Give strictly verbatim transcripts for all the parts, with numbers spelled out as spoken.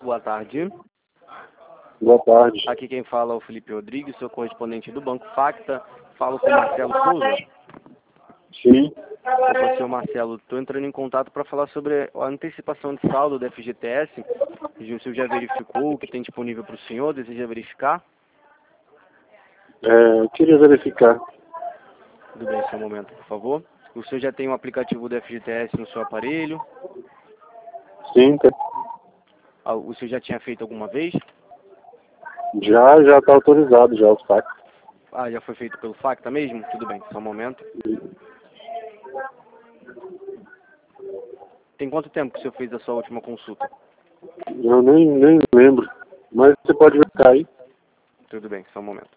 boa tarde. Boa tarde. Aqui quem fala é o Felipe Rodrigues, sou correspondente do Banco Facta. Falo com o Marcelo Souza. Sim. Opa, senhor Marcelo, estou entrando em contato para falar sobre a antecipação de saldo da F G T S. O senhor já verificou o que tem disponível para o senhor? Deseja verificar? É, eu queria verificar. Tudo bem, só um momento, por favor. O senhor já tem o aplicativo do F G T S no seu aparelho? Sim, tá. Ah, o senhor já tinha feito alguma vez? já já está autorizado já os fax. Ah, já foi feito pelo Facta mesmo? Tudo bem, só um momento. Tem quanto tempo que o senhor fez a sua última consulta? Eu nem, nem lembro. Mas você pode verificar aí. Tudo bem, só um momento.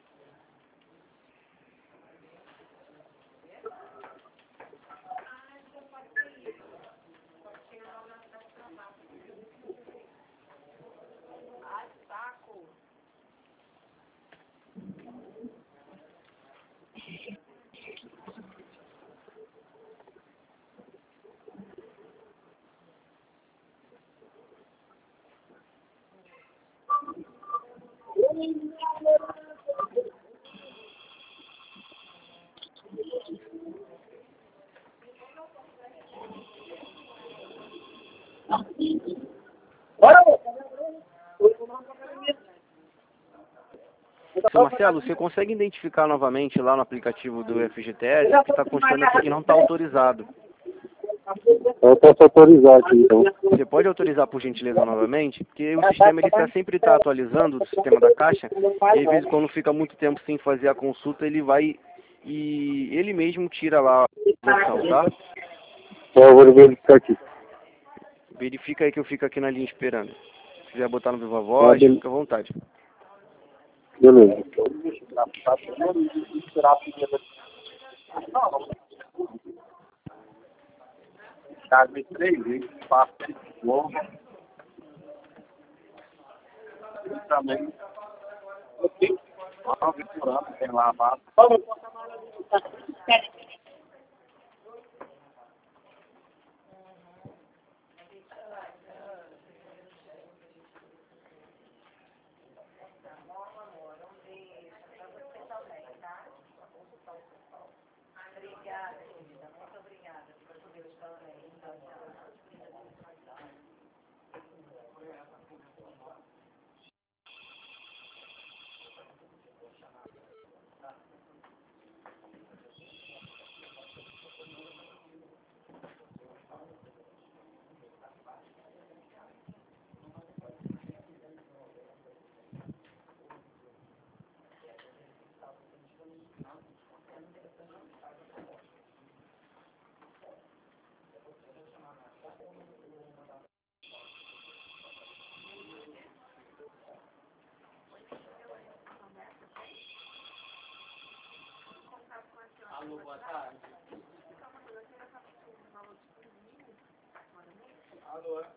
Senhor Marcelo, você consegue identificar novamente lá no aplicativo do F G T S que está constando aqui que não está autorizado? Eu posso autorizar aqui então. Você pode autorizar por gentileza novamente? Porque o sistema ele está sempre tá atualizando o sistema da Caixa e às vezes quando fica muito tempo sem fazer a consulta ele vai e ele mesmo tira lá a opção, tá? Então, eu vou verificar aqui. Verifica aí que eu fico aqui na linha esperando. Se quiser botar no Viva Voz, Ah, be- fica à vontade. Beleza. Cabe três vezes, passo longo. Também. Uma vez por ano, tem lá a massa. Alô, boa tarde. Alô, é?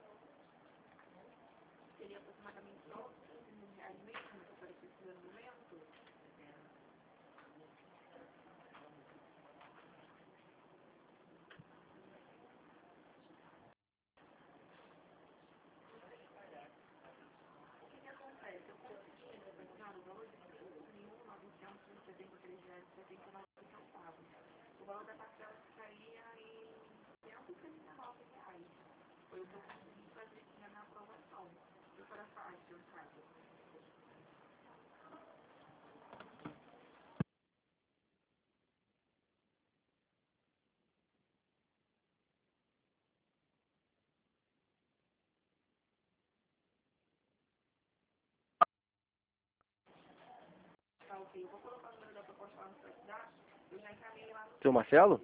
Senhor Marcelo?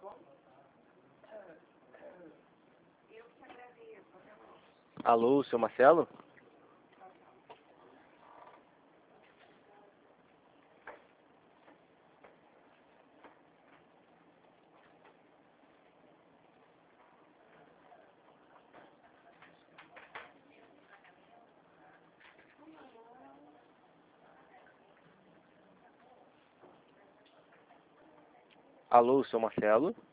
Alô, senhor Marcelo? Alô, senhor Marcelo?